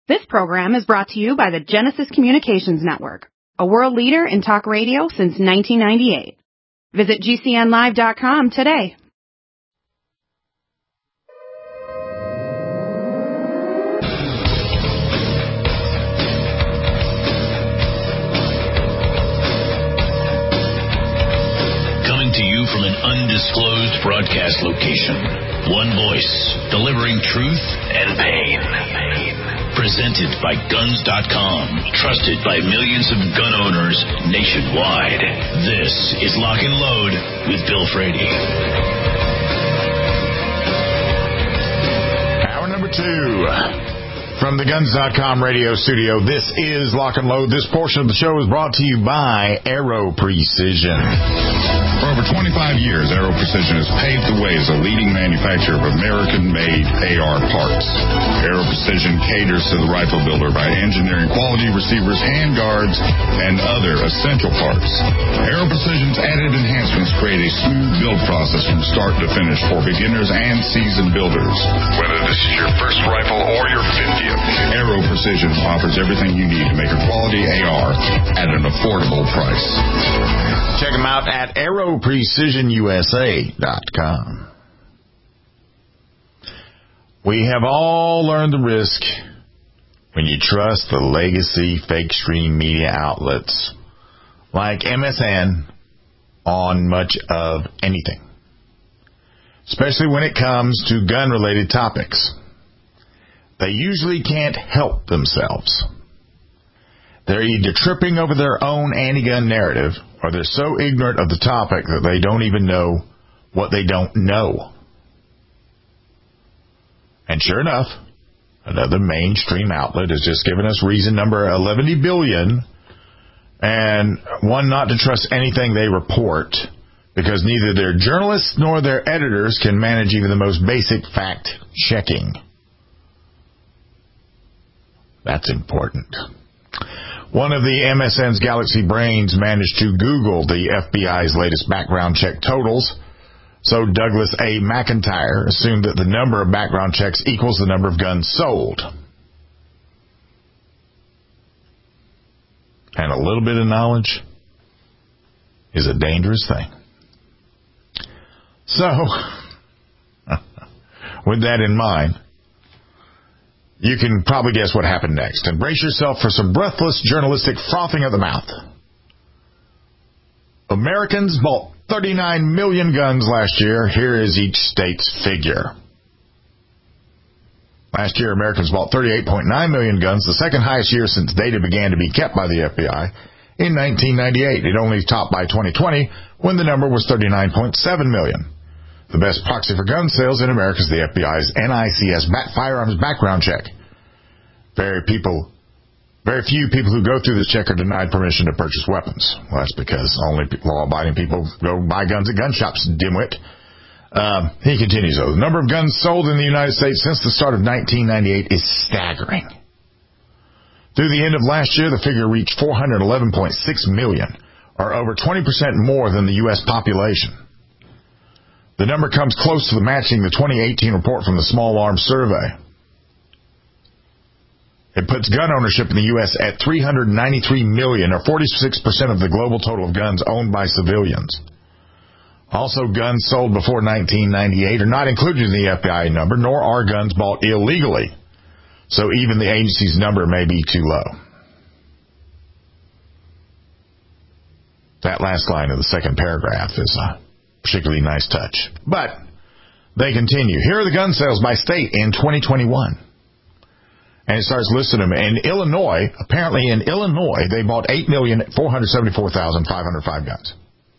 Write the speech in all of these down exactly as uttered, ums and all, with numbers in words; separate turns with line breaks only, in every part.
This program is brought to you by the Genesis Communications Network, a world leader in talk radio since nineteen ninety-eight. Visit G C N live dot com today.
Coming to you from an undisclosed broadcast location. One voice, delivering truth and pain. Presented by Guns dot com, trusted by millions of gun owners nationwide. This is Lock and Load with Bill Frady.
Hour number two from the Guns dot com radio studio. This is Lock and Load. This portion of the show is brought to you by Aero Precision.
For over twenty-five years, Aero Precision has paved the way as a leading manufacturer of American-made A R parts. Aero Precision caters to the rifle builder by engineering quality receivers, handguards, and other essential parts. Aero Precision's added enhancements create a smooth build process from start to finish for beginners and seasoned builders. Whether this is your first rifle or your fiftieth, Aero Precision offers everything you need to make a quality A R at an affordable price.
Check them out at aero precision U S A dot com. We have all learned the risk when you trust the legacy fake stream media outlets like M S N on much of anything, especially when it comes to gun-related topics. They usually can't help themselves. They're either tripping over their own anti-gun narrative, or they're so ignorant of the topic that they don't even know what they don't know. And sure enough, another mainstream outlet has just given us reason number eleven billion and one not to trust anything they report, because neither their journalists nor their editors can manage even the most basic fact-checking. That's important. One of the M S N's Galaxy brains managed to Google the F B I's latest background check totals, so Douglas A. McIntyre assumed that the number of background checks equals the number of guns sold. And a little bit of knowledge is a dangerous thing. So, with that in mind, you can probably guess what happened next, and brace yourself for some breathless journalistic frothing at the mouth. Americans bought thirty-nine million guns last year. Here is each state's figure. Last year, Americans bought thirty-eight point nine million guns, the second highest year since data began to be kept by the F B I in nineteen ninety-eight. It only topped by twenty twenty, when the number was thirty-nine point seven million. The best proxy for gun sales in America is the F B I's N I C S firearms background check. Very people, very few people who go through this check are denied permission to purchase weapons. Well, that's because only law-abiding people go buy guns at gun shops, dimwit. Um, he continues, though. The number of guns sold in the United States since the start of nineteen ninety-eight is staggering. Through the end of last year, the figure reached four hundred eleven point six million, or over twenty percent more than the U S population. The number comes close to matching the twenty eighteen report from the Small Arms Survey. It puts gun ownership in the U S at three hundred ninety-three million, or forty-six percent of the global total of guns owned by civilians. Also, guns sold before nineteen ninety-eight are not included in the F B I number, nor are guns bought illegally. So even the agency's number may be too low. That last line of the second paragraph is a particularly nice touch. But they continue. Here are the gun sales by state in twenty twenty-one. And it starts listing them. In Illinois, apparently in Illinois, they bought eight million four hundred seventy-four thousand five hundred five guns.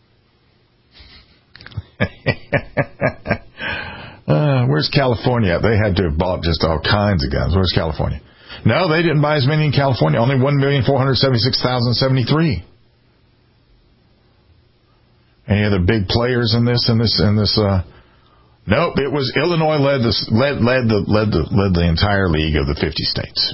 uh, where's California? They had to have bought just all kinds of guns. Where's California? No, they didn't buy as many in California. Only one million four hundred seventy-six thousand seventy-three. Any other big players in this? In this? In this? Uh, nope. It was Illinois led the led led the led the led the entire league of the fifty states.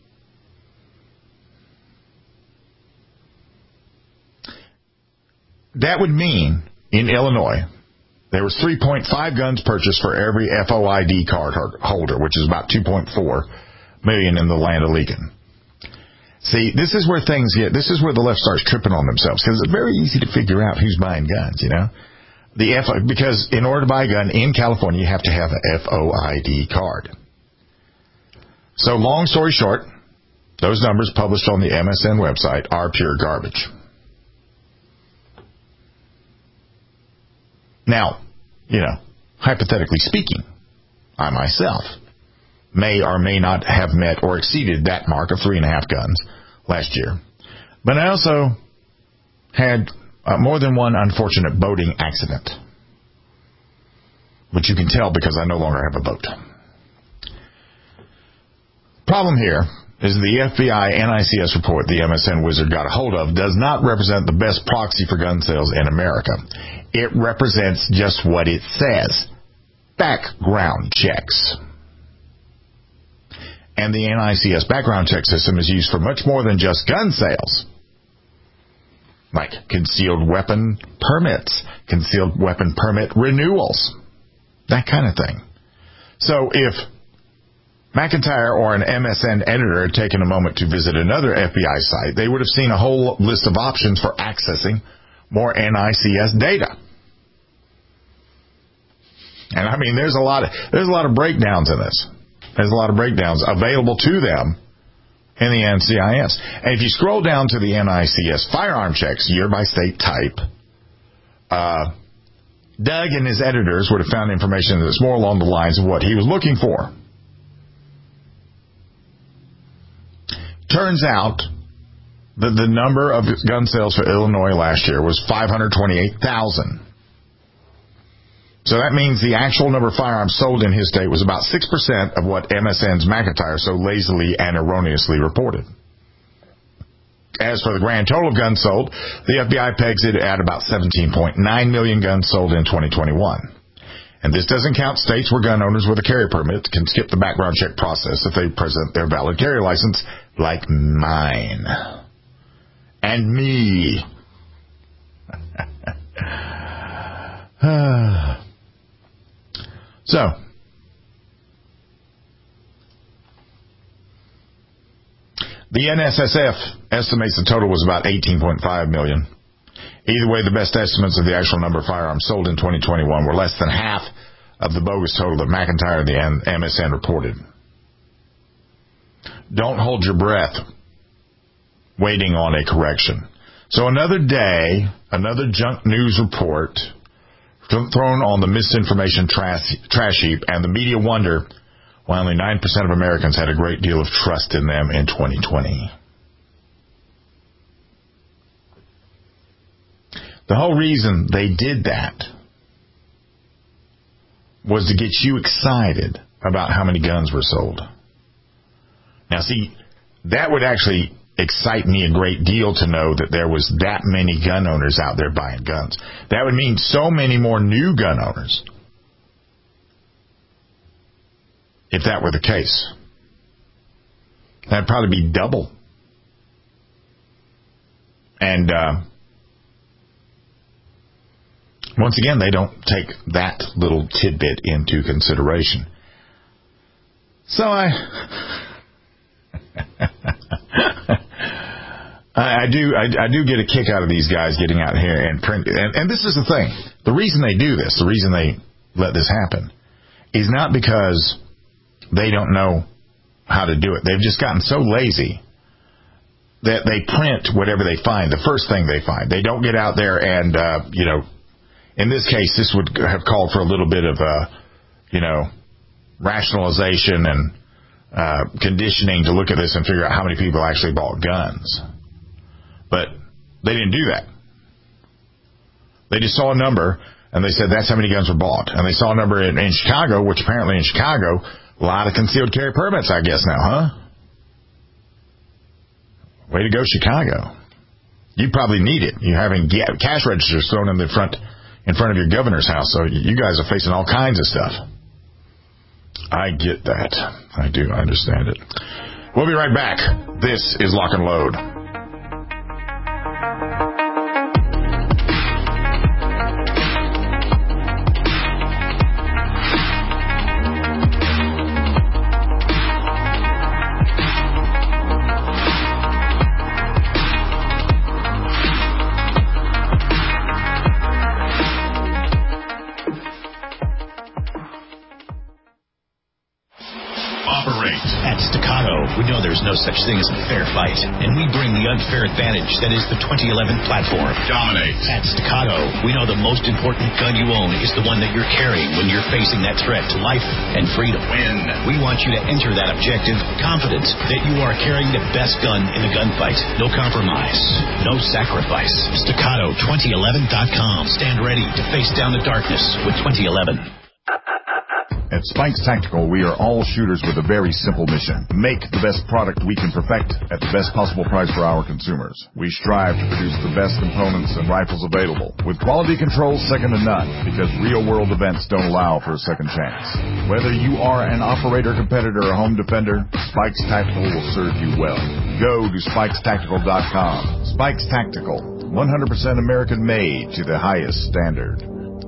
That would mean in Illinois there was three point five guns purchased for every F O I D card holder, which is about two point four. million in the land of Legan. See, this is where things get, this is where the left starts tripping on themselves, because it's very easy to figure out who's buying guns, you know? The F, because in order to buy a gun in California, you have to have an F O I D card. So long story short, those numbers published on the M S N website are pure garbage. Now, you know, hypothetically speaking, I myself may or may not have met or exceeded that mark of three and a half guns last year. But I also had uh, more than one unfortunate boating accident, which you can tell because I no longer have a boat. Problem here is the F B I N I C S report the M S N wizard got a hold of does not represent the best proxy for gun sales in America. It represents just what it says: background checks. And the N I C S background check system is used for much more than just gun sales, like concealed weapon permits, concealed weapon permit renewals, that kind of thing. So if McIntyre or an M S N editor had taken a moment to visit another F B I site, they would have seen a whole list of options for accessing more N I C S data. And I mean, there's a lot of, there's a lot of breakdowns in this. There's a lot of breakdowns available to them in the N C I S. And if you scroll down to the N I C S firearm checks, year by state type, uh, Doug and his editors would have found information that's more along the lines of what he was looking for. Turns out that the number of gun sales for Illinois last year was five hundred twenty-eight thousand. So that means the actual number of firearms sold in his state was about six percent of what M S N's McIntyre so lazily and erroneously reported. As for the grand total of guns sold, the F B I pegs it at about seventeen point nine million guns sold in twenty twenty-one. And this doesn't count states where gun owners with a carry permit can skip the background check process if they present their valid carry license, like mine. And me. So, the N S S F estimates the total was about eighteen point five million. Either way, the best estimates of the actual number of firearms sold in twenty twenty-one were less than half of the bogus total that McIntyre and the M S N reported. Don't hold your breath waiting on a correction. So another day, another junk news report thrown on the misinformation trash, trash heap, and the media wonder why only nine percent of Americans had a great deal of trust in them in twenty twenty. The whole reason they did that was to get you excited about how many guns were sold. Now, see, that would actually excite me a great deal to know that there was that many gun owners out there buying guns. That would mean so many more new gun owners if that were the case. That'd probably be double. And uh, once again, they don't take that little tidbit into consideration. So I... I, I do I, I do get a kick out of these guys getting out here and print. And, and this is the thing. The reason they do this, the reason they let this happen, is not because they don't know how to do it. They've just gotten so lazy that they print whatever they find, the first thing they find. They don't get out there and, uh, you know, in this case, this would have called for a little bit of, uh, you know, rationalization and uh, conditioning to look at this and figure out how many people actually bought guns. But they didn't do that. They just saw a number, and they said that's how many guns were bought. And they saw a number in, in Chicago, which apparently in Chicago, a lot of concealed carry permits, I guess now, huh? Way to go, Chicago. You probably need it. You're having cash registers thrown in the front, in front of your governor's house, so you guys are facing all kinds of stuff. I get that. I do. I understand it. We'll be right back. This is Lock and Load.
Staccato, we know there's no such thing as a fair fight, and we bring the unfair advantage that is the twenty eleven platform.
Dominate.
At Staccato, we know the most important gun you own is the one that you're carrying when you're facing that threat to life and freedom.
Win.
We want you to enter that objective confident that you are carrying the best gun in the gunfight. No compromise, no sacrifice. Staccato twenty eleven dot com. Stand ready to face down the darkness with twenty eleven.
At Spikes Tactical, we are all shooters with a very simple mission. Make the best product we can perfect at the best possible price for our consumers. We strive to produce the best components and rifles available, with quality controls second to none, because real-world events don't allow for a second chance. Whether you are an operator, competitor, or home defender, Spikes Tactical will serve you well. Go to spikes tactical dot com. Spikes Tactical, one hundred percent American-made to the highest standard.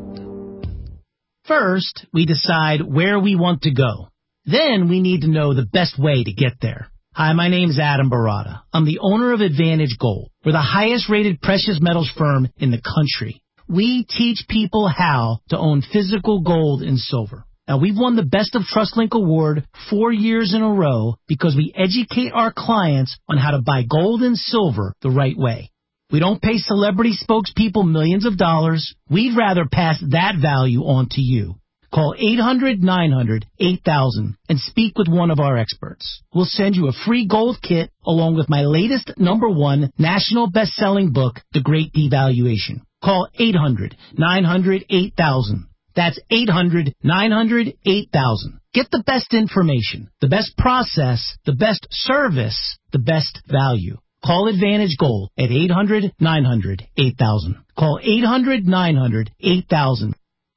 First, we decide where we want to go. Then we need to know the best way to get there. Hi, my name is Adam Barada. I'm the owner of Advantage Gold. We're the highest-rated precious metals firm in the country. We teach people how to own physical gold and silver. Now, we've won the Best of TrustLink Award four years in a row because we educate our clients on how to buy gold and silver the right way. We don't pay celebrity spokespeople millions of dollars. We'd rather pass that value on to you. Call eight hundred nine hundred eight thousand and speak with one of our experts. We'll send you a free gold kit along with my latest number one national best-selling book, The Great Devaluation. Call eight hundred nine hundred eight thousand. That's eight hundred nine hundred eight thousand. Get the best information, the best process, the best service, the best value. Call Advantage Gold at eight hundred nine hundred eight thousand. Call eight hundred nine hundred eight thousand.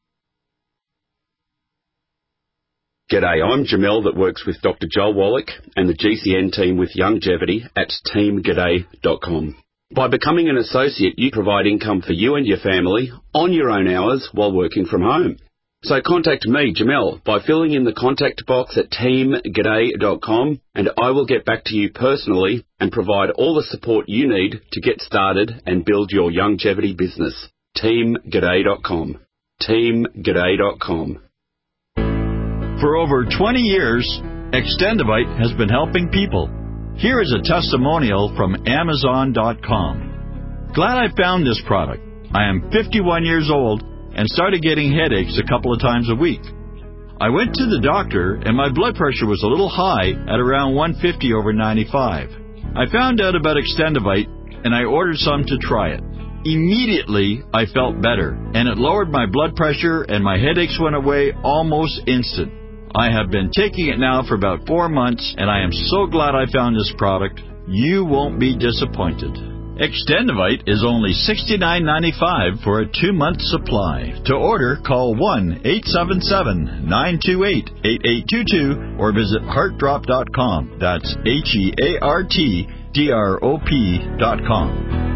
G'day, I'm Jamel that works with Doctor Joel Wallach and the G C N team with Longevity at team g'day dot com. By becoming an associate, you provide income for you and your family on your own hours while working from home. So contact me, Jamel, by filling in the contact box at team g'day dot com, and I will get back to you personally and provide all the support you need to get started and build your longevity business. team g'day dot com. team g'day dot com.
For over twenty years, Extendivite has been helping people. Here is a testimonial from Amazon dot com. Glad I found this product. I am fifty-one years old and started getting headaches a couple of times a week. I went to the doctor and my blood pressure was a little high at around one fifty over ninety-five. I found out about Extendivite and I ordered some to try it. Immediately, I felt better and it lowered my blood pressure and my headaches went away almost instant. I have been taking it now for about four months and I am so glad I found this product. You won't be disappointed. Extendivite is only sixty-nine ninety-five for a two-month supply. To order, call one eight seven seven nine two eight eight eight two two or visit heart drop dot com. That's H E A R T D R O P dot com.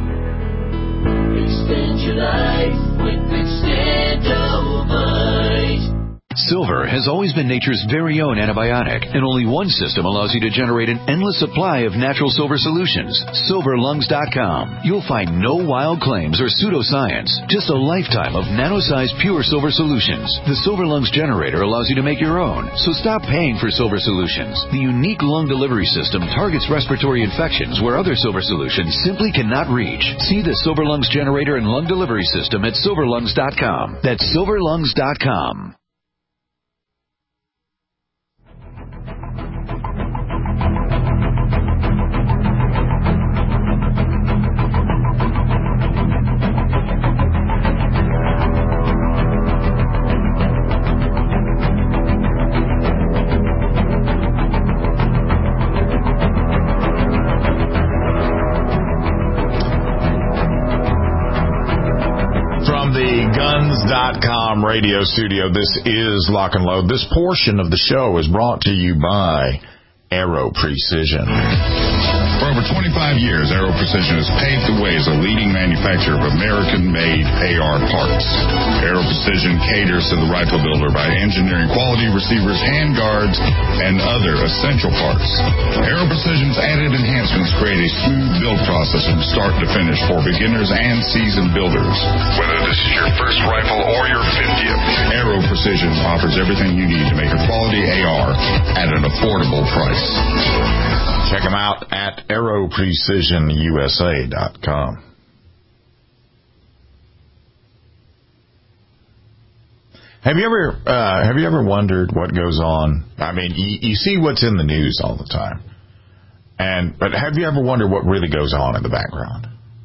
Extend your life with Extendivite.
Silver has always been nature's very own antibiotic, and only one system allows you to generate an endless supply of natural silver solutions. silver lungs dot com. You'll find no wild claims or pseudoscience, just a lifetime of nano-sized pure silver solutions. The Silver Lungs generator allows you to make your own, so stop paying for silver solutions. The unique lung delivery system targets respiratory infections where other silver solutions simply cannot reach. See the Silver Lungs generator and lung delivery system at silver lungs dot com. That's silver lungs dot com.
guns dot com radio studio. This is Lock and Load. This portion of the show is brought to you by Aero Precision.
For over twenty-five years, Aero Precision has paved the way as a leading manufacturer of American-made A R parts. Aero Precision caters to the rifle builder by engineering quality receivers, handguards, and other essential parts. Aero Precision's added enhancements advancements create a smooth build process from start to finish for beginners and seasoned builders. Whether this is your first rifle or your fiftieth, Aero Precision offers everything you need to make a quality A R at an affordable price.
Check them out at aero precision u s a dot com. Have you ever uh, have you ever wondered what goes on? I mean, you, you see what's in the news all the time, and but have you ever wondered what really goes on in the background?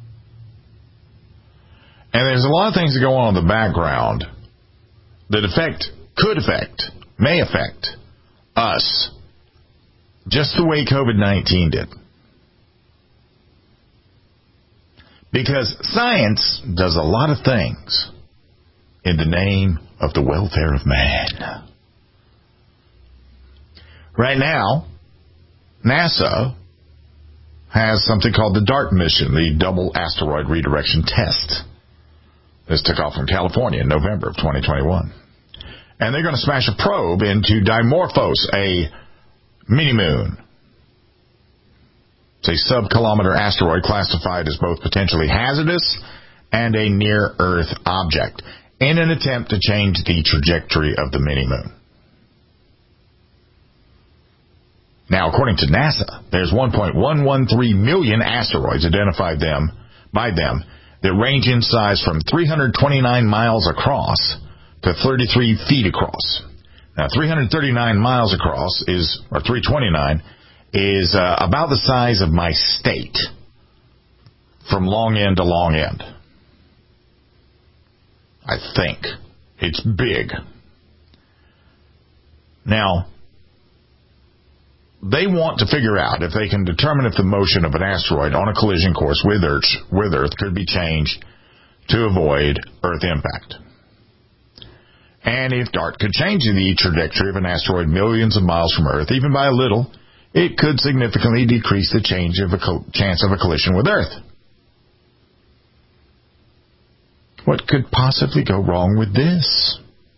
And there's a lot of things that go on in the background that affect, could affect, may affect us, just the way COVID nineteen did. Because science does a lot of things in the name of the welfare of man. Right now, NASA has something called the DART mission, the Double Asteroid Redirection Test. This took off from California in November of twenty twenty-one. And they're going to smash a probe into Dimorphos, a mini-moon. It's a sub-kilometer asteroid classified as both potentially hazardous and a near-Earth object, in an attempt to change the trajectory of the mini-moon. Now, according to NASA, there's one point one one three million asteroids identified them by them that range in size from three hundred twenty-nine miles across to thirty-three feet across. Now, three hundred thirty-nine miles across is, or three hundred twenty-nine, is uh, about the size of my state from long end to long end. I think. It's big. Now, they want to figure out if they can determine if the motion of an asteroid on a collision course with Earth, with Earth could be changed to avoid Earth impact. And if DART could change the trajectory of an asteroid millions of miles from Earth, even by a little, it could significantly decrease the change of a co- chance of a collision with Earth. What could possibly go wrong with this?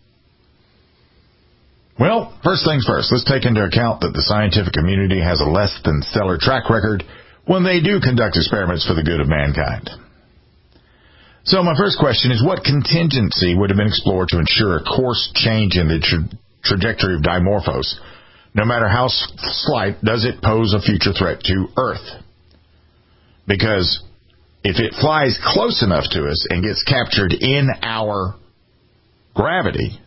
Well, first things first, let's take into account that the scientific community has a less than stellar track record when they do conduct experiments for the good of mankind. So my first question is, what contingency would have been explored to ensure a course change in the tra- trajectory of Dimorphos, no matter how slight, does it pose a future threat to Earth? Because if it flies close enough to us and gets captured in our gravity,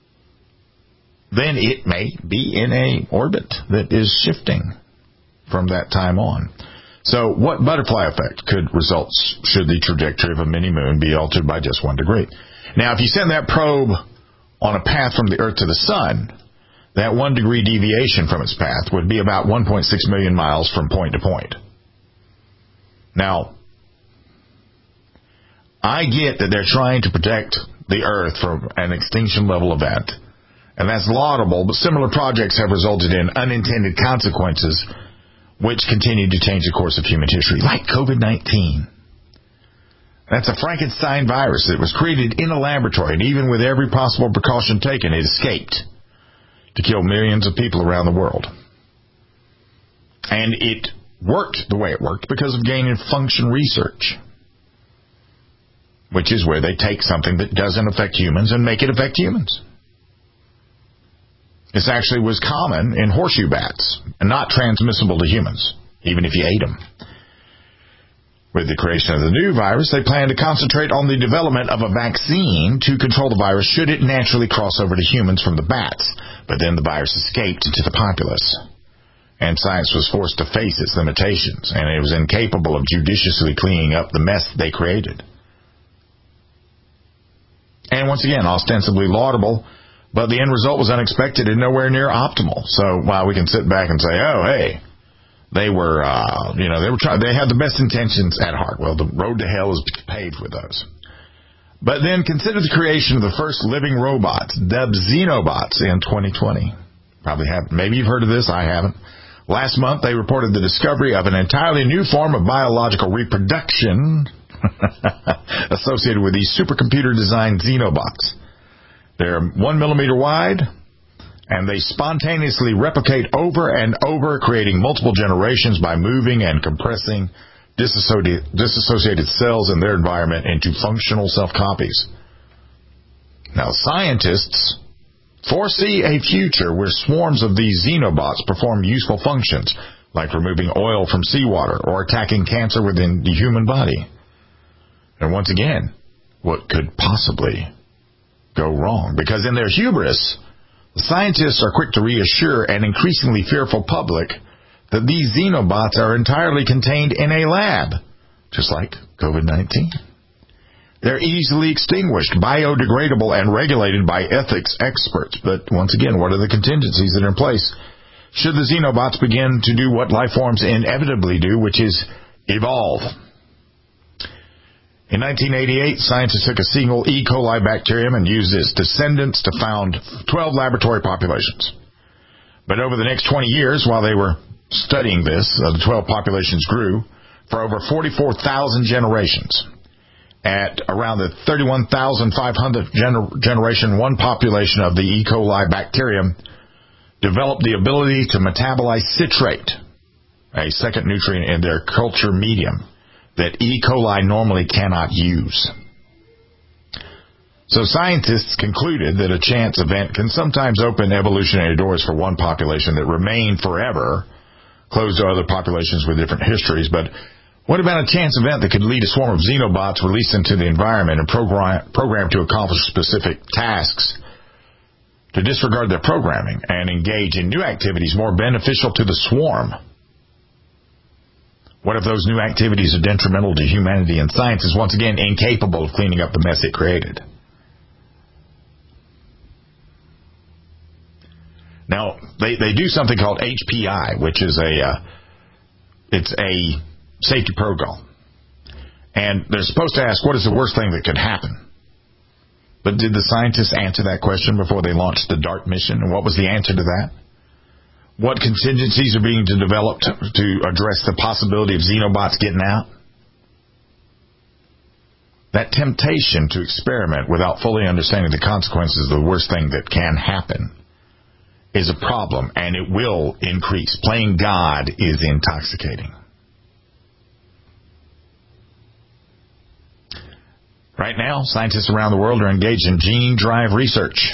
then it may be in a orbit that is shifting from that time on. So what butterfly effect could result should the trajectory of a mini-moon be altered by just one degree? Now, if you send that probe on a path from the Earth to the Sun, that one degree deviation from its path would be about one point six million miles from point to point. Now, I get that they're trying to protect the Earth from an extinction level event, and that's laudable, but similar projects have resulted in unintended consequences which continue to change the course of human history, like COVID nineteen. That's a Frankenstein virus that was created in a laboratory, and even with every possible precaution taken, it escaped to kill millions of people around the world. And it worked the way it worked because of gain-of-function research, which is where they take something that doesn't affect humans and make it affect humans. This actually was common in horseshoe bats and not transmissible to humans, even if you ate them. With the creation of the new virus, they plan to concentrate on the development of a vaccine to control the virus should it naturally cross over to humans from the bats. But then the virus escaped into the populace, and science was forced to face its limitations, and it was incapable of judiciously cleaning up the mess they created. And once again, ostensibly laudable, but the end result was unexpected and nowhere near optimal. So while we can sit back and say, oh, hey, they were, uh, you know, they were trying, they had the best intentions at heart. Well, the road to hell is paved with those. But then consider the creation of the first living robots, dubbed Xenobots, in twenty twenty. Probably have, maybe you've heard of this. I haven't. Last month, they reported the discovery of an entirely new form of biological reproduction associated with these supercomputer-designed Xenobots. They're one millimeter wide, and they spontaneously replicate over and over, creating multiple generations by moving and compressing disassociated, disassociated cells in their environment into functional self-copies. Now, scientists foresee a future where swarms of these xenobots perform useful functions, like removing oil from seawater or attacking cancer within the human body. And once again, what could possibly go wrong? Because in their hubris, the scientists are quick to reassure an increasingly fearful public that these xenobots are entirely contained in a lab, just like COVID nineteen. They're easily extinguished, biodegradable, and regulated by ethics experts. But once again, what are the contingencies that are in place should the xenobots begin to do what life forms inevitably do, which is evolve? In nineteen eighty-eight, scientists took a single E. coli bacterium and used its descendants to found twelve laboratory populations. But over the next twenty years, while they were studying this, uh, the twelve populations grew for over forty-four thousand generations. At around the thirty-one thousand five hundredth gener- generation, one population of the E. coli bacterium developed the ability to metabolize citrate, a second nutrient in their culture medium that E. coli normally cannot use. So scientists concluded that a chance event can sometimes open evolutionary doors for one population that remain forever closed to other populations with different histories. But what about a chance event that could lead a swarm of xenobots released into the environment and program, programmed to accomplish specific tasks, to disregard their programming and engage in new activities more beneficial to the swarm? What if those new activities are detrimental to humanity and science is once again incapable of cleaning up the mess it created? Now, they, they do something called H P I, which is a, uh, it's a safety protocol. And they're supposed to ask, what is the worst thing that could happen? But did the scientists answer that question before they launched the DART mission? And what was the answer to that? What contingencies are being developed to address the possibility of xenobots getting out? That temptation to experiment without fully understanding the consequences of the worst thing that can happen is a problem, and it will increase. Playing God is intoxicating. Right now, scientists around the world are engaged in gene drive research.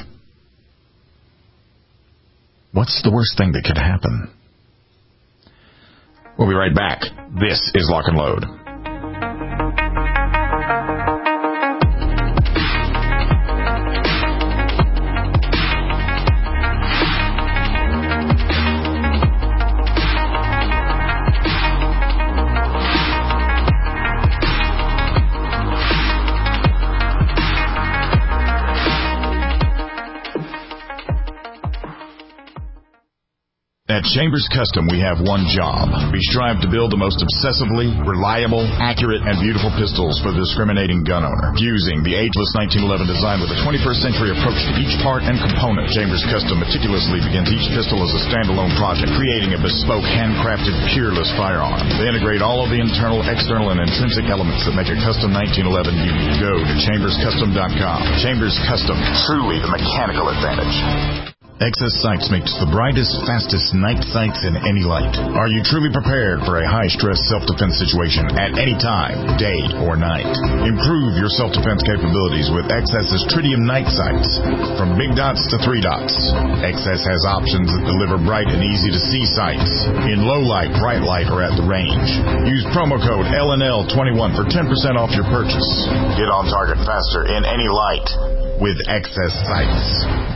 What's the worst thing that could happen? We'll be right back. This is Lock and Load. At Chambers Custom, we have one job. We strive to build the most obsessively reliable, accurate, and beautiful pistols for the discriminating gun owner. Fusing the ageless nineteen eleven design with a twenty-first century approach to each part and component, Chambers Custom meticulously begins each pistol as a standalone project, creating a bespoke, handcrafted, peerless firearm. They integrate all of the internal, external, and intrinsic elements that make a custom nineteen eleven unique. Go to chambers custom dot com. Chambers Custom, truly the mechanical advantage. X S Sights makes the brightest, fastest night sights in any light. Are you truly prepared for a high-stress self-defense situation at any time, day or night? Improve your self-defense capabilities with X S's Tritium night sights. From big dots to three dots, X S has options that deliver bright and easy-to-see sights in low light, bright light, or at the range. Use promo code L N L twenty-one for ten percent off your purchase. Get on target faster in any light with X S Sights.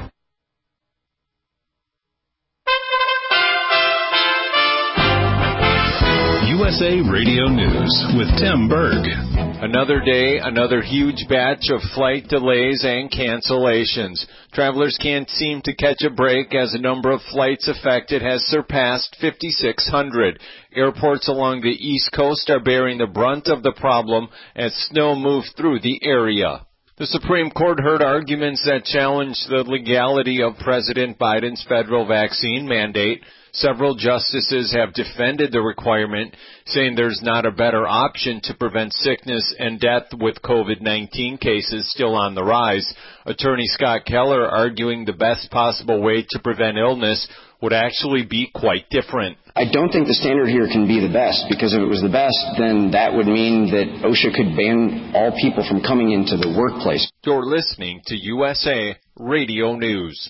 U S A Radio News with Tim Berg.
Another day, another huge batch of flight delays and cancellations. Travelers can't seem to catch a break as the number of flights affected has surpassed fifty-six hundred. Airports along the East Coast are bearing the brunt of the problem as snow moved through the area. The Supreme Court heard arguments that challenge the legality of President Biden's federal vaccine mandate. Several justices have defended the requirement, saying there's not a better option to prevent sickness and death with COVID nineteen cases still on the rise. Attorney Scott Keller arguing the best possible way to prevent illness would actually be quite different.
I don't think the standard here can be the best, because if it was the best, then that would mean that OSHA could ban all people from coming into the workplace.
You're listening to U S A Radio News.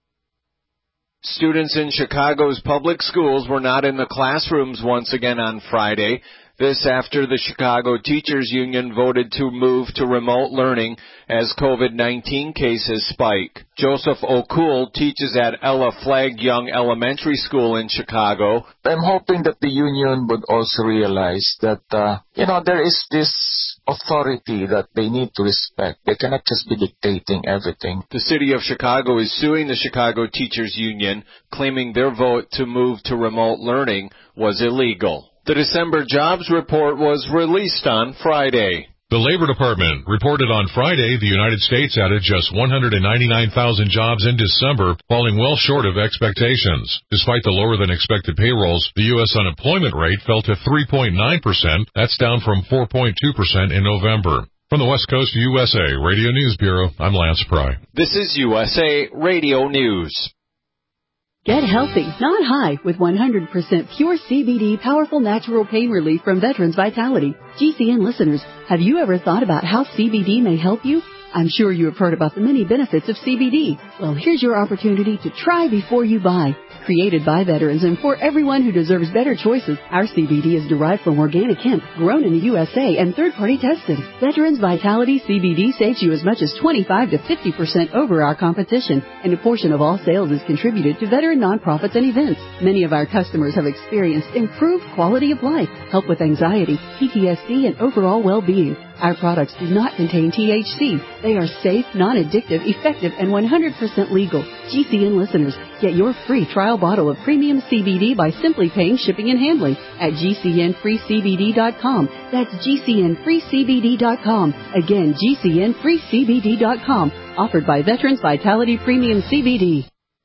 Students in Chicago's public schools were not in the classrooms once again on Friday. This after the Chicago Teachers Union voted to move to remote learning as COVID nineteen cases spike. Joseph O'Cool teaches at Ella Flagg Young Elementary School in Chicago.
I'm hoping that the union would also realize that, uh, you know, there is this authority that they need to respect. They cannot just be dictating everything.
The city of Chicago is suing the Chicago Teachers Union, claiming their vote to move to remote learning was illegal. The December jobs report was released on Friday.
The Labor Department reported on Friday the United States added just one hundred ninety-nine thousand jobs in December, falling well short of expectations. Despite the lower-than-expected payrolls, the U S unemployment rate fell to three point nine percent. That's down from four point two percent in November. From the West Coast U S A Radio News Bureau, I'm Lance Pry.
This is U S A Radio News.
Get healthy, not high, with one hundred percent pure C B D powerful natural pain relief from Veterans Vitality. G C N listeners, have you ever thought about how C B D may help you? I'm sure you have heard about the many benefits of C B D. Well, here's your opportunity to try before you buy. Created by veterans and for everyone who deserves better choices, our C B D is derived from organic hemp, grown in the U S A and third-party tested. Veterans Vitality C B D saves you as much as twenty-five to fifty percent over our competition, and a portion of all sales is contributed to veteran nonprofits and events. Many of our customers have experienced improved quality of life, help with anxiety, P T S D, and overall well-being. Our products do not contain T H C. They are safe, non-addictive, effective, and one hundred percent legal. G C N listeners, get your free trial bottle of premium C B D by simply paying shipping and handling at G C N free C B D dot com. That's G C N free C B D dot com. Again, G C N free C B D dot com. Offered by Veterans Vitality Premium C B D.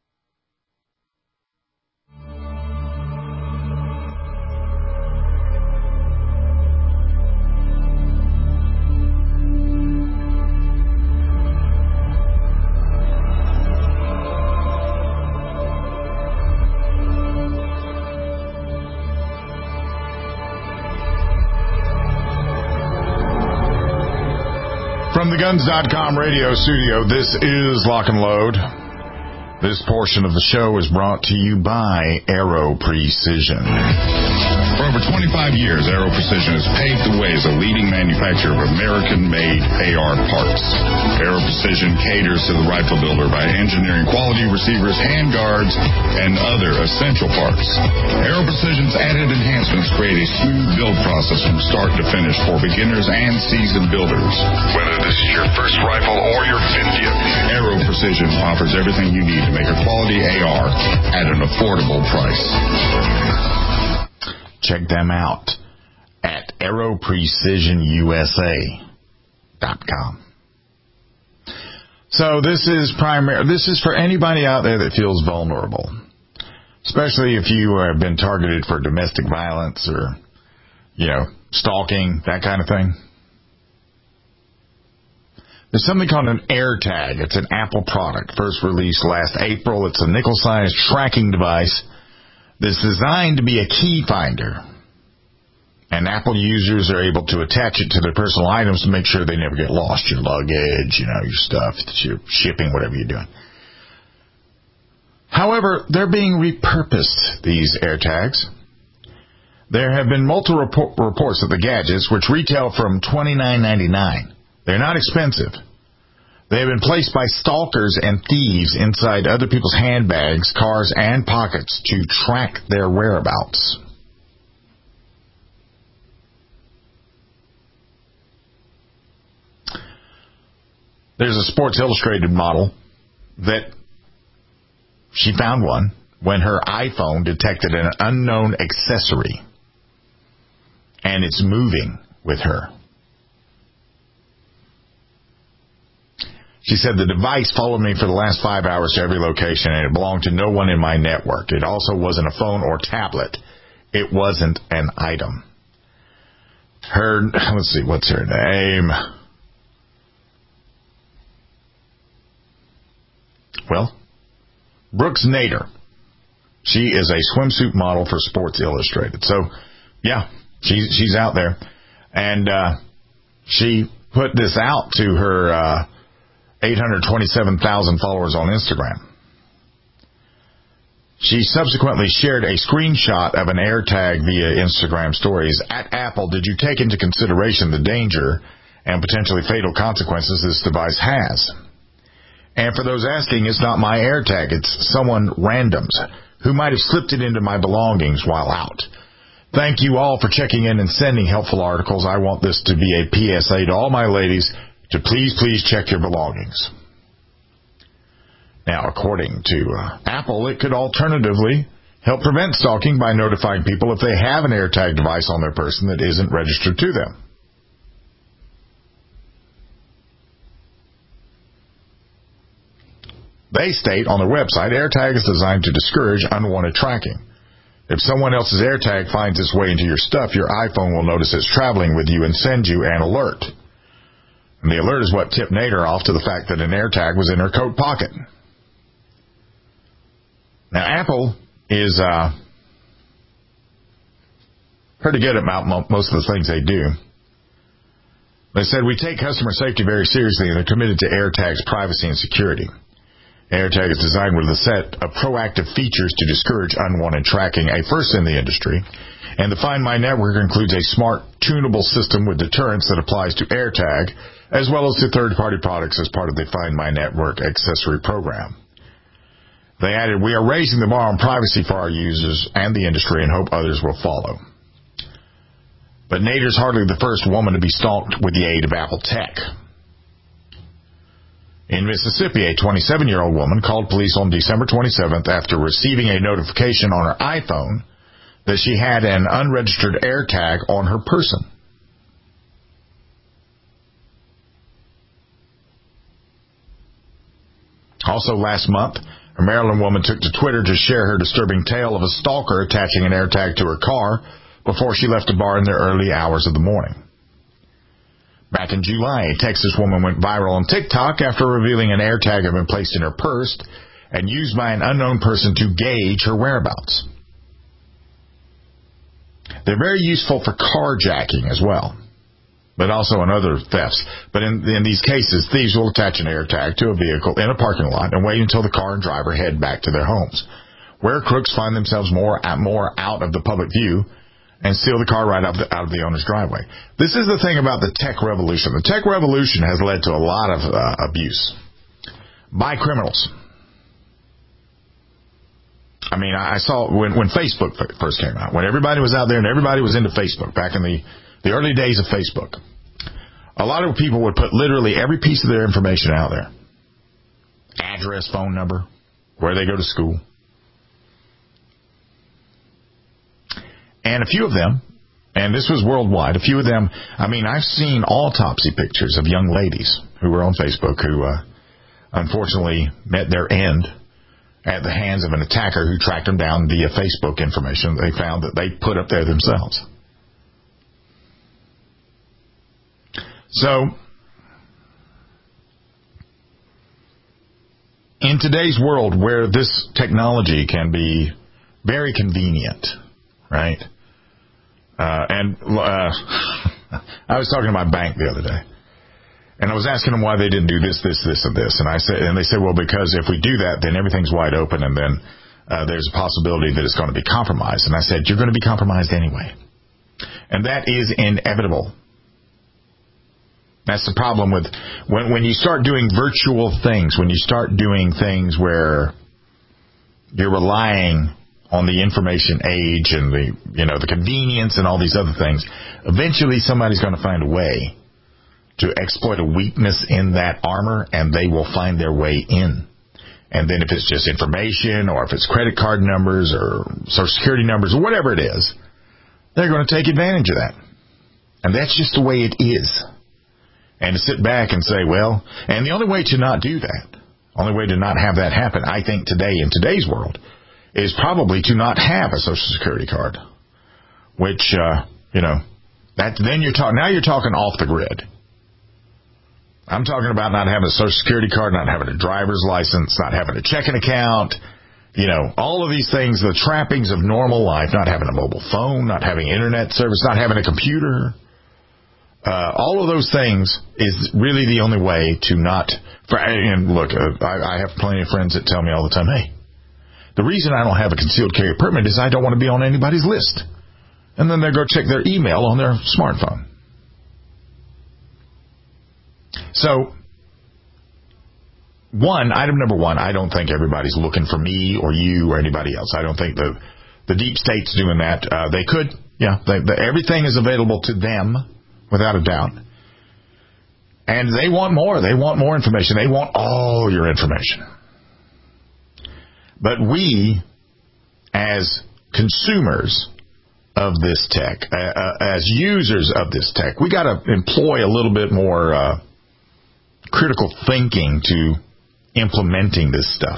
From the Guns dot com radio studio, this is Lock and Load. This portion of the show is brought to you by Aero Precision.
For over twenty-five years, Aero Precision has paved the way as a leading manufacturer of American-made A R parts. Aero Precision caters to the rifle builder by engineering quality receivers, handguards, and other essential parts. Aero Precision's added enhancements create a smooth build process from start to finish for beginners and seasoned builders. Whether this is your first rifle or your fiftieth, Aero Precision offers everything you need to make a quality A R at an affordable price.
Check them out at aero precision U S A dot com. So this is primary. This is for anybody out there that feels vulnerable, especially if you have been targeted for domestic violence or, you know, stalking, that kind of thing. There's something called an AirTag. It's an Apple product, first released last April. It's a nickel-sized tracking device that's designed to be a key finder. And Apple users are able to attach it to their personal items to make sure they never get lost. Your luggage, you know, your stuff, your shipping, whatever you're doing. However, they're being repurposed, these AirTags. There have been multiple report- reports of the gadgets, which retail from twenty-nine ninety-nine. They're not expensive. They have been placed by stalkers and thieves inside other people's handbags, cars, and pockets to track their whereabouts. There's a Sports Illustrated model that she found one when her iPhone detected an unknown accessory, and it's moving with her. She said the device followed me for the last five hours to every location, and it belonged to no one in my network. It also wasn't a phone or tablet. It wasn't an item. Her, let's see, what's her name? Well, Brooks Nader. She is a swimsuit model for Sports Illustrated. So, yeah, she's she's out there. And uh, she put this out to her uh, eight hundred twenty-seven thousand followers on Instagram. She subsequently shared a screenshot of an AirTag via Instagram stories. At Apple, did you take into consideration the danger and potentially fatal consequences this device has? And for those asking, it's not my AirTag. It's someone random's who might have slipped it into my belongings while out. Thank you all for checking in and sending helpful articles. I want this to be a P S A to all my ladies to please, please check your belongings. Now, according to uh, Apple, it could alternatively help prevent stalking by notifying people if they have an AirTag device on their person that isn't registered to them. They state on their website, AirTag is designed to discourage unwanted tracking. If someone else's AirTag finds its way into your stuff, your iPhone will notice it's traveling with you and send you an alert. And the alert is what tipped Nader off to the fact that an AirTag was in her coat pocket. Now, Apple is uh, pretty good about most of the things they do. They said, we take customer safety very seriously, and they're committed to AirTag's privacy and security. AirTag is designed with a set of proactive features to discourage unwanted tracking, a first in the industry. And the Find My network includes a smart, tunable system with deterrence that applies to AirTag, as well as to third-party products as part of the Find My network accessory program. They added, we are raising the bar on privacy for our users and the industry and hope others will follow. But Nader's hardly the first woman to be stalked with the aid of Apple tech. In Mississippi, a twenty-seven-year-old woman called police on December twenty-seventh after receiving a notification on her iPhone that she had an unregistered AirTag on her person. Also last month, a Maryland woman took to Twitter to share her disturbing tale of a stalker attaching an AirTag to her car before she left a bar in the early hours of the morning. Back in July, a Texas woman went viral on TikTok after revealing an AirTag had been placed in her purse and used by an unknown person to gauge her whereabouts. They're very useful for carjacking as well, but also in other thefts. But in, in these cases, thieves will attach an AirTag to a vehicle in a parking lot and wait until the car and driver head back to their homes, where crooks find themselves more, more out of the public view and steal the car right out of the, out of the owner's driveway. This is the thing about the tech revolution. The tech revolution has led to a lot of uh, abuse by criminals. I mean, I saw when, when Facebook first came out, when everybody was out there and everybody was into Facebook, back in the, the early days of Facebook, a lot of people would put literally every piece of their information out there. Address, phone number, where they go to school. And a few of them, and this was worldwide, a few of them, I mean, I've seen autopsy pictures of young ladies who were on Facebook who uh, unfortunately met their end at the hands of an attacker who tracked them down via Facebook information they found that they put up there themselves. So, in today's world where this technology can be very convenient, right? Uh, and uh, I was talking to my bank the other day, and I was asking them why they didn't do this, this, this, and this. And I said, and they said, well, because if we do that, then everything's wide open, and then uh, there's a possibility that it's going to be compromised. And I said, you're going to be compromised anyway, and that is inevitable. That's the problem with when when you start doing virtual things, when you start doing things where you're relying on the information age and the, you know, the convenience and all these other things, eventually somebody's going to find a way to exploit a weakness in that armor, and they will find their way in. And then if it's just information, or if it's credit card numbers or social security numbers or whatever it is, they're going to take advantage of that. And that's just the way it is. And to sit back and say, well, and the only way to not do that, only way to not have that happen, I think today in today's world, is probably to not have a Social Security card. Which, uh, you know, that then you're talking, now you're talking off the grid. I'm talking about not having a Social Security card, not having a driver's license, not having a checking account, you know, all of these things, the trappings of normal life, not having a mobile phone, not having internet service, not having a computer. Uh, all of those things is really the only way to not, for, and look, uh, I, I have plenty of friends that tell me all the time, hey, the reason I don't have a concealed carry permit is I don't want to be on anybody's list. And then they go check their email on their smartphone. So, one, item number one, I don't think everybody's looking for me or you or anybody else. I don't think the, the deep state's doing that. Uh, they could, yeah, they, the, everything is available to them. Without a doubt. And they want more. They want more information. They want all your information. But we, as consumers of this tech, uh, uh, as users of this tech, we got to employ a little bit more uh, critical thinking to implementing this stuff.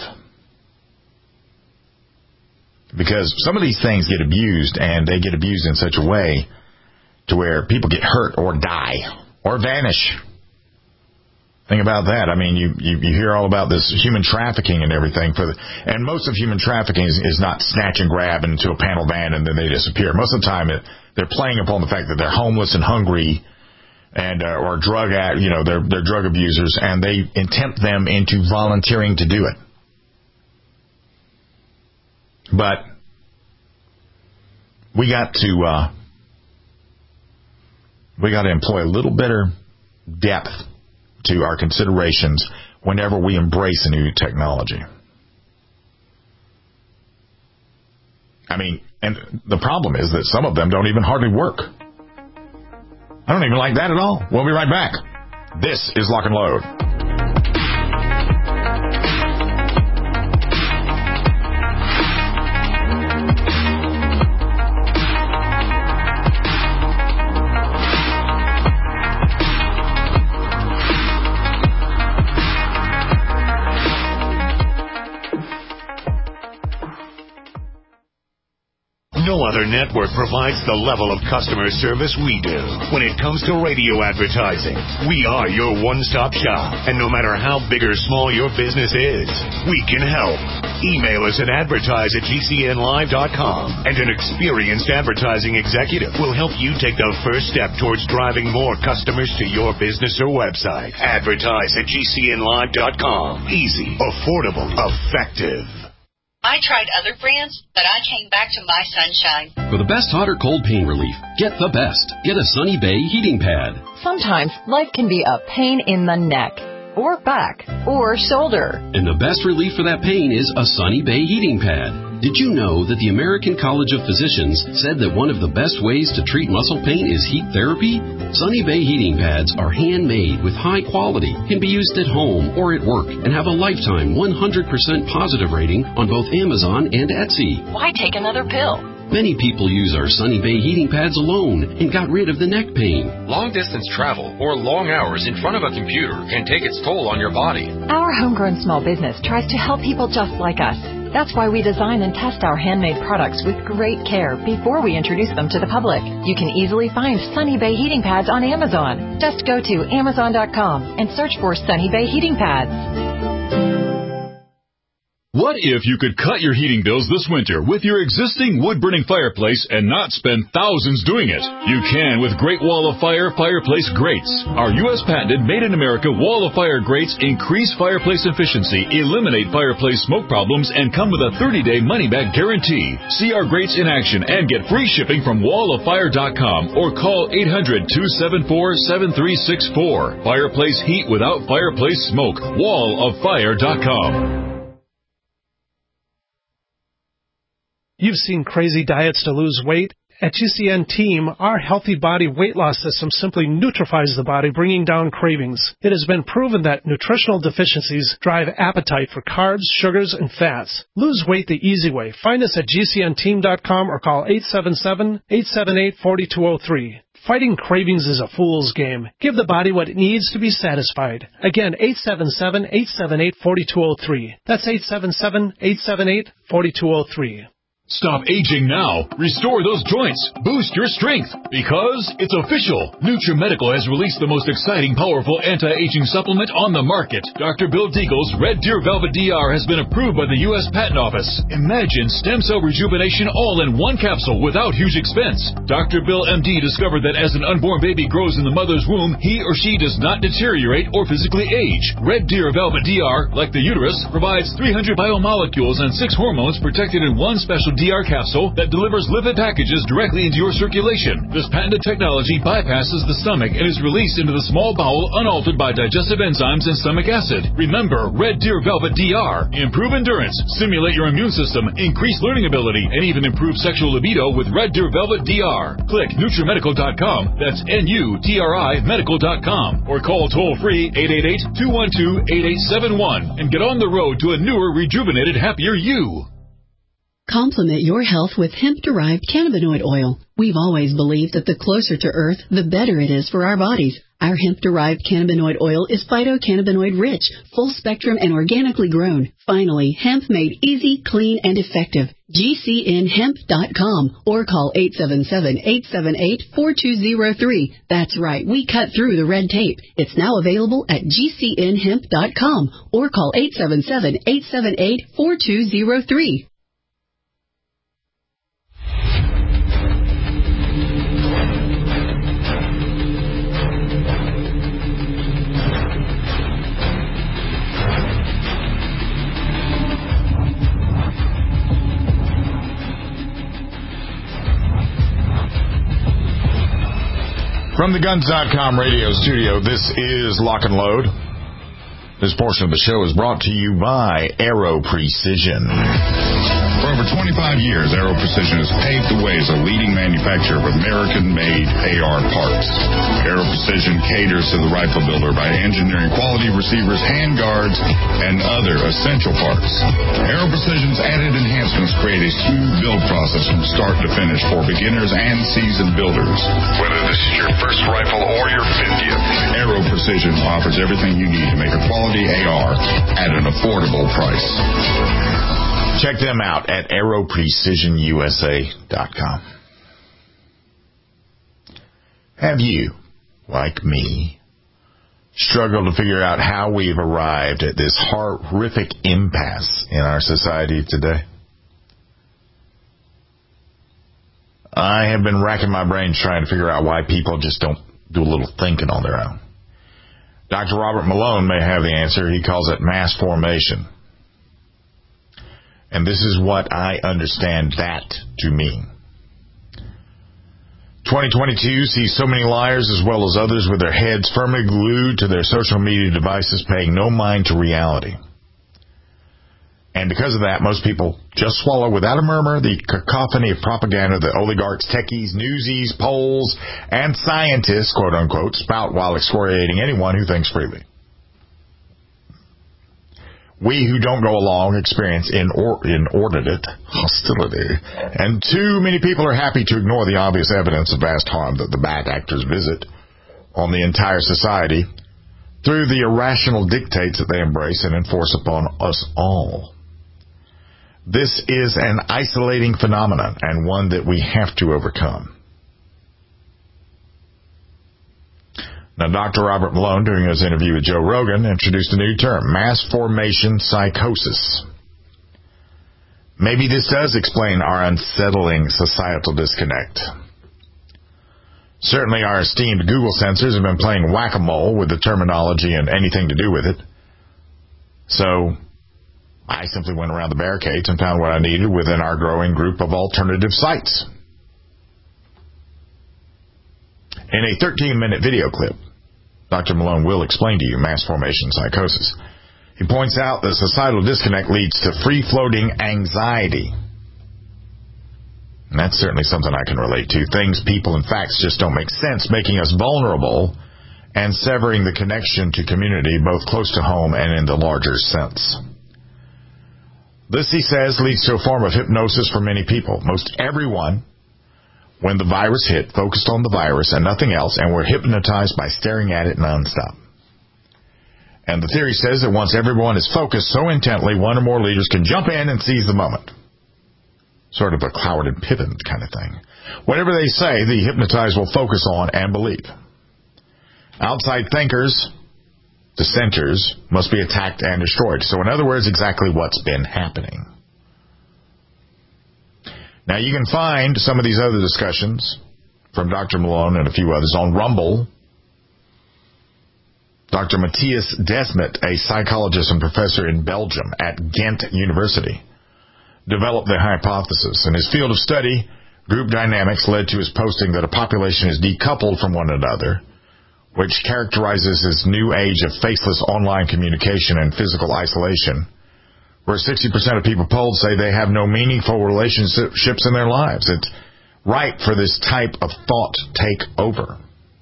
Because some of these things get abused, and they get abused in such a way to where people get hurt or die or vanish. Think about that. I mean, you, you, you hear all about this human trafficking and everything. For the, and most of human trafficking is, is not snatch and grab into a panel van and then they disappear. Most of the time, it, they're playing upon the fact that they're homeless and hungry and uh, or drug at, you know, they're, they're drug abusers, and they tempt them into volunteering to do it. But we got to... Uh, We got to employ a little better depth to our considerations whenever we embrace a new technology. I mean, and the problem is that some of them don't even hardly work. I don't even like that at all. We'll be right back. This is Lock and Load.
No other network provides the level of customer service we do. When it comes to radio advertising, we are your one-stop shop. And no matter how big or small your business is, we can help. Email us at advertise at G C N live dot com, and an experienced advertising executive will help you take the first step towards driving more customers to your business or website. Advertise at G C N live dot com. Easy, affordable, effective.
I tried other brands, but I came back to My Sunshine.
For the best hot or cold pain relief, get the best. Get a Sunny Bay heating pad.
Sometimes life can be a pain in the neck, or back, or shoulder.
And the best relief for that pain is a Sunny Bay heating pad. Did you know that the American College of Physicians said that one of the best ways to treat muscle pain is heat therapy? Sunny Bay heating pads are handmade with high quality, can be used at home or at work, and have a lifetime one hundred percent positive rating on both Amazon and Etsy.
Why take another pill?
Many people use our Sunny Bay heating pads alone and got rid of the neck pain.
Long-distance travel or long hours in front of a computer can take its toll on your body.
Our homegrown small business tries to help people just like us. That's why we design and test our handmade products with great care before we introduce them to the public. You can easily find Sunny Bay heating pads on Amazon. Just go to amazon dot com and search for Sunny Bay heating pads.
What if you could cut your heating bills this winter with your existing wood-burning fireplace and not spend thousands doing it? You can with Great Wall of Fire fireplace grates. Our U S patented made-in-America Wall of Fire grates increase fireplace efficiency, eliminate fireplace smoke problems, and come with a thirty-day money-back guarantee. See our grates in action and get free shipping from wall of fire dot com or call eight hundred, two seven four, seven three six four. Fireplace heat without fireplace smoke. wall of fire dot com.
You've seen crazy diets to lose weight, At G C N Team, our healthy body weight loss system simply neutralizes the body, bringing down cravings. It has been proven that nutritional deficiencies drive appetite for carbs, sugars, and fats. Lose weight the easy way. Find us at G C N team dot com or call eight seven seven, eight seven eight, four two zero three. Fighting cravings is a fool's game. Give the body what it needs to be satisfied. Again, eight seven seven, eight seven eight, four two zero three. That's eight seven seven, eight seven eight, four two zero three.
Stop aging now. Restore those joints. Boost your strength. Because it's official. NutriMedical has released the most exciting, powerful anti-aging supplement on the market. Doctor Bill Deagle's Red Deer Velvet D R has been approved by the U S Patent Office. Imagine stem cell rejuvenation all in one capsule without huge expense. Doctor Bill M D discovered that as an unborn baby grows in the mother's womb, he or she does not deteriorate or physically age. Red Deer Velvet D R, like the uterus, provides three hundred biomolecules and six hormones protected in one special D R capsule that delivers lipid packages directly into your circulation. This patented technology bypasses the stomach and is released into the small bowel unaltered by digestive enzymes and stomach acid. Remember, Red Deer Velvet D R. Improve endurance, stimulate your immune system, increase learning ability, and even improve sexual libido with Red Deer Velvet D R. Click NutriMedical dot com, that's N U T R I medical dot com, or call toll-free eight eight eight, two one two, eight eight seven one and get on the road to a newer, rejuvenated, happier you.
Complement your health with hemp-derived cannabinoid oil. We've always believed that the closer to Earth, the better it is for our bodies. Our hemp-derived cannabinoid oil is phytocannabinoid-rich, full-spectrum, and organically grown. Finally, hemp made easy, clean, and effective. G C N hemp dot com or call eight seven seven, eight seven eight, four two zero three. That's right, we cut through the red tape. It's now available at G C N hemp dot com or call eight seven seven, eight seven eight, four two zero three.
From the Guns dot com radio studio, this is Lock and Load. This portion of the show is brought to you by Aero Precision.
For over twenty-five years, Aero Precision has paved the way as a leading manufacturer of American-made A R parts. Aero Precision caters to the rifle builder by engineering quality receivers, handguards, and other essential parts. Aero Precision's added enhancements create a smooth build process from start to finish for beginners and seasoned builders.
Whether this is your first rifle or your fiftieth,
Aero Precision offers everything you need to make a quality A R at an affordable price.
Check them out at aero precision U S A dot com. Have you, like me, struggled to figure out how we've arrived at this horrific impasse in our society today? I have been racking my brains trying to figure out why people just don't do a little thinking on their own. Doctor Robert Malone may have the answer. He calls it mass formation. And this is what I understand that to mean. twenty twenty-two sees so many liars as well as others with their heads firmly glued to their social media devices, paying no mind to reality. And because of that, most people just swallow without a murmur the cacophony of propaganda that oligarchs, techies, newsies, polls, and scientists, quote-unquote, spout while excoriating anyone who thinks freely. We who don't go along experience inor- inordinate hostility, and too many people are happy to ignore the obvious evidence of vast harm that the bad actors visit on the entire society through the irrational dictates that they embrace and enforce upon us all. This is an isolating phenomenon and one that we have to overcome. Now, Doctor Robert Malone, during his interview with Joe Rogan, introduced a new term, mass formation psychosis. Maybe this does explain our unsettling societal disconnect. Certainly our esteemed Google censors have been playing whack-a-mole with the terminology and anything to do with it. So I simply went around the barricades and found what I needed within our growing group of alternative sites. In a thirteen-minute video clip, Doctor Malone will explain to you mass formation psychosis. He points out that societal disconnect leads to free-floating anxiety. And that's certainly something I can relate to. Things, people, and facts just don't make sense, making us vulnerable and severing the connection to community, both close to home and in the larger sense. This, he says, leads to a form of hypnosis for many people. Most everyone, when the virus hit, focused on the virus and nothing else, and were hypnotized by staring at it nonstop. And the theory says that once everyone is focused so intently, one or more leaders can jump in and seize the moment. Sort of a Cloward and Pippin kind of thing. Whatever they say, the hypnotized will focus on and believe. Outside thinkers, dissenters, must be attacked and destroyed. So in other words, exactly what's been happening. Now you can find some of these other discussions from Doctor Malone and a few others on Rumble. Doctor Matthias Desmet, a psychologist and professor in Belgium at Ghent University, developed the hypothesis. In his field of study, group dynamics led to his posting that a population is decoupled from one another, which characterizes this new age of faceless online communication and physical isolation, where sixty percent of people polled say they have no meaningful relationships in their lives. It's ripe for this type of thought take over.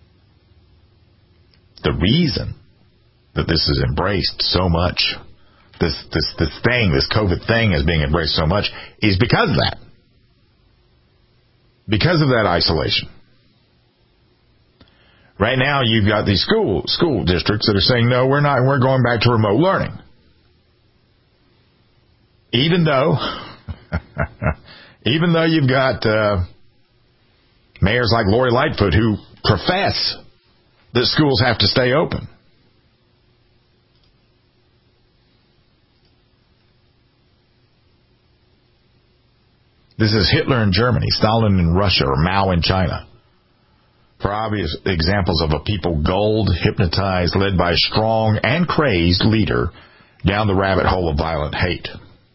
The reason that this is embraced so much, this this this thing, this COVID thing is being embraced so much, is because of that. Because of that isolation. Right now, you've got these school school districts that are saying, no, we're not, we're going back to remote learning. Even though, even though you've got uh, mayors like Lori Lightfoot who profess that schools have to stay open. This is Hitler in Germany, Stalin in Russia, or Mao in China. For obvious examples of a people gulled, hypnotized, led by a strong and crazed leader down the rabbit hole of violent hate.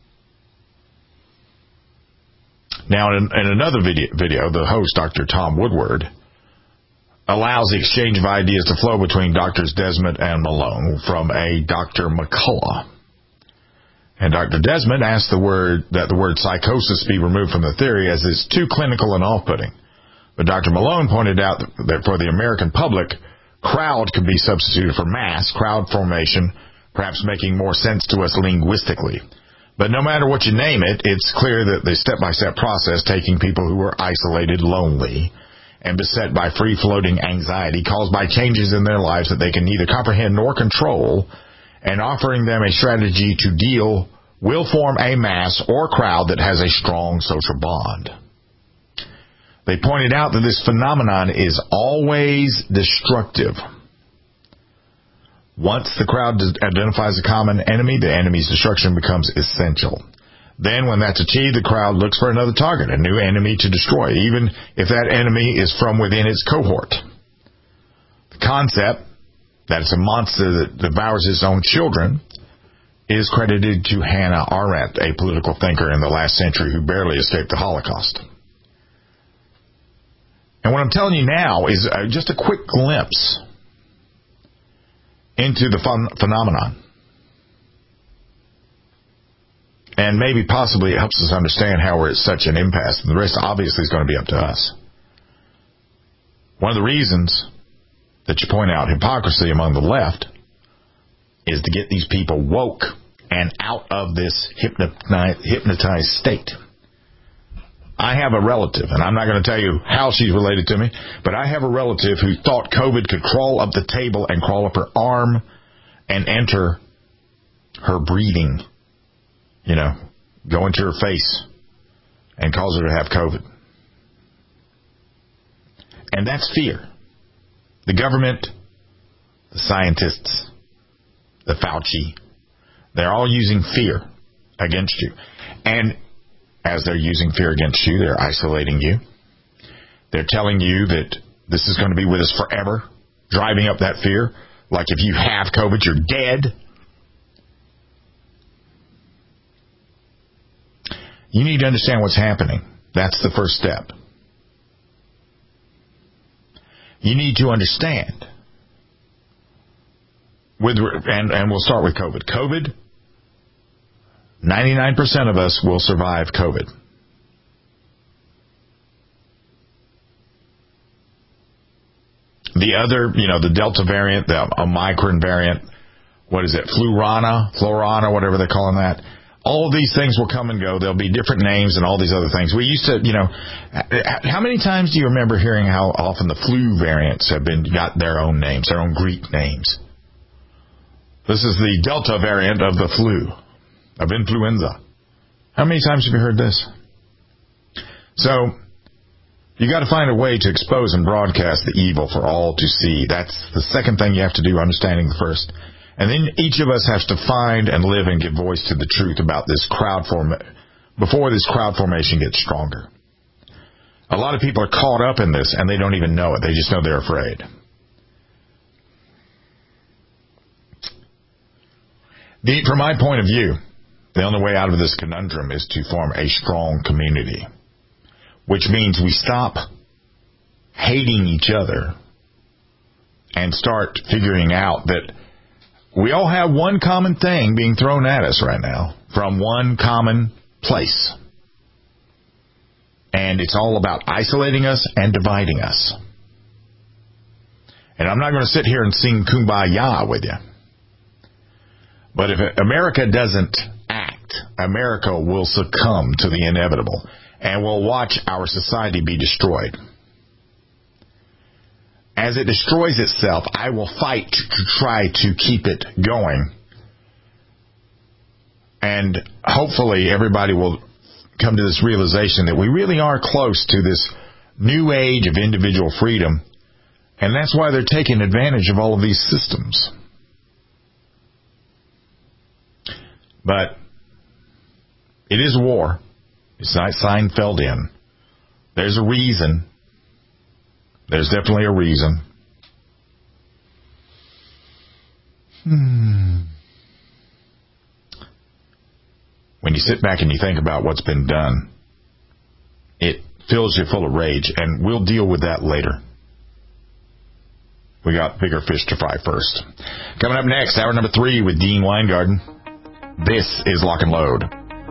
Now, in, in another video, video, the host, Doctor Tom Woodward, allows the exchange of ideas to flow between Doctors Desmet and Malone from a Doctor McCullough. And Doctor Desmet asked the word that the word psychosis be removed from the theory as it's too clinical and off-putting. But Doctor Malone pointed out that for the American public, crowd could be substituted for mass, crowd formation, perhaps making more sense to us linguistically. But no matter what you name it, it's clear that the step-by-step process taking people who are isolated, lonely, and beset by free-floating anxiety caused by changes in their lives that they can neither comprehend nor control, and offering them a strategy to deal will form a mass or crowd that has a strong social bond. They pointed out that this phenomenon is always destructive. Once the crowd identifies a common enemy, the enemy's destruction becomes essential. Then, when that's achieved, the crowd looks for another target, a new enemy to destroy, even if that enemy is from within its cohort. The concept that it's a monster that devours its own children is credited to Hannah Arendt, a political thinker in the last century who barely escaped the Holocaust. And what I'm telling you now is uh, just a quick glimpse into the ph- phenomenon. And maybe possibly it helps us understand how we're at such an impasse. And the rest obviously is going to be up to us. One of the reasons that you point out hypocrisy among the left is to get these people woke and out of this hypnotized, hypnotized state. I have a relative, and I'm not going to tell you how she's related to me, but I have a relative who thought COVID could crawl up the table and crawl up her arm and enter her breathing, you know, go into her face and cause her to have COVID. And that's fear. The government, the scientists, the Fauci, they're all using fear against you. And as they're using fear against you, they're isolating you. They're telling you that this is going to be with us forever, driving up that fear. Like if you have COVID, you're dead. You need to understand what's happening. That's the first step. You need to understand. With and, and we'll start with COVID. COVID, ninety-nine percent of us will survive COVID. the other, you know, the Delta variant, the Omicron variant, what is it, Flurana, Florana, whatever they're calling that. All these things will come and go. There'll be different names and all these other things. We used to, you know, how many times do you remember hearing how often the flu variants have been got their own names, their own Greek names? This is the Delta variant of the flu, of influenza. How many times have you heard this? So, you got to find a way to expose and broadcast the evil for all to see. That's the second thing you have to do, understanding the first. And then each of us has to find and live and give voice to the truth about this crowd form before this crowd formation gets stronger. A lot of people are caught up in this and they don't even know it. They just know they're afraid. The, from my point of view, the only way out of this conundrum is to form a strong community, which means we stop hating each other and start figuring out that we all have one common thing being thrown at us right now from one common place. And it's all about isolating us and dividing us. And I'm not going to sit here and sing Kumbaya with you. But if America doesn't act, America will succumb to the inevitable and will watch our society be destroyed. As it destroys itself, I will fight to try to keep it going. And hopefully everybody will come to this realization that we really are close to this new age of individual freedom. And that's why they're taking advantage of all of these systems. But it is war. It's not Seinfeldian. There's a reason. There's definitely a reason. Hmm. When you sit back and you think about what's been done, it fills you full of rage, and we'll deal with that later. We got bigger fish to fry first. Coming up next, hour number three with Dean Weingarten. This is Lock and Load.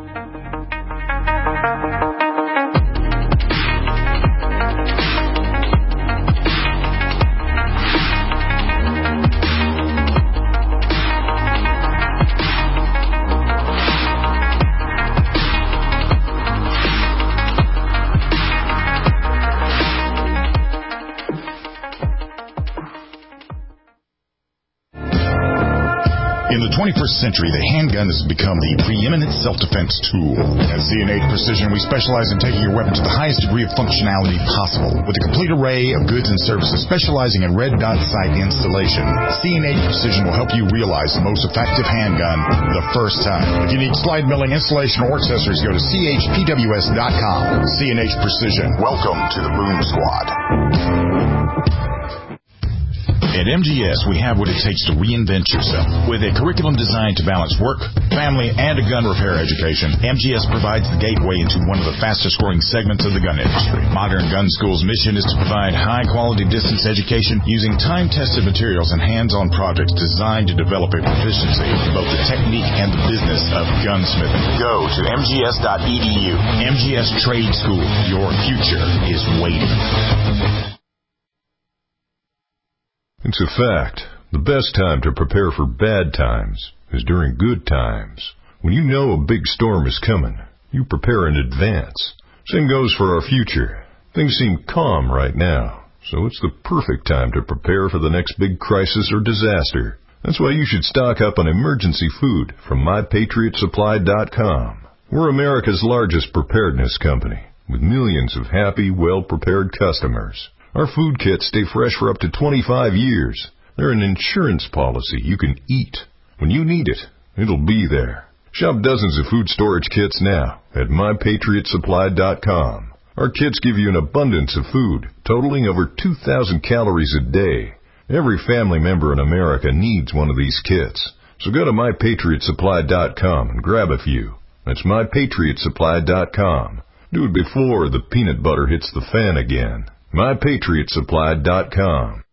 In the twenty-first century, the handgun has become the preeminent self-defense tool. At C and H Precision, we specialize in taking your weapon to the highest degree of functionality possible. With a complete array of goods and services specializing in red dot sight installation, C and H Precision will help you realize the most effective handgun the first time. If you need slide milling, installation, or accessories, go to C H P W S dot com. C and H Precision. Welcome to the Boom Squad. At M G S, we have what it takes to reinvent yourself. With a curriculum designed to balance work, family, and a gun repair education, M G S provides the gateway into one of the fastest-growing segments of the gun industry. Modern Gun School's mission is to provide high-quality distance education using time-tested materials and hands-on projects designed to develop a proficiency in both the technique and the business of gunsmithing. Go to M G S dot E D U. M G S Trade School. Your future is waiting.
It's a fact. The best time to prepare for bad times is during good times. When you know a big storm is coming, you prepare in advance. Same goes for our future. Things seem calm right now, so it's the perfect time to prepare for the next big crisis or disaster. That's why you should stock up on emergency food from My Patriot Supply dot com. We're America's largest preparedness company, with millions of happy, well-prepared customers. Our food kits stay fresh for up to twenty-five years. They're an insurance policy you can eat. When you need it, it'll be there. Shop dozens of food storage kits now at My Patriot Supply dot com. Our kits give you an abundance of food, totaling over two thousand calories a day. Every family member in America needs one of these kits. So go to My Patriot Supply dot com and grab a few. That's My Patriot Supply dot com. Do it before the peanut butter hits the fan again. My Patriot Supply dot com.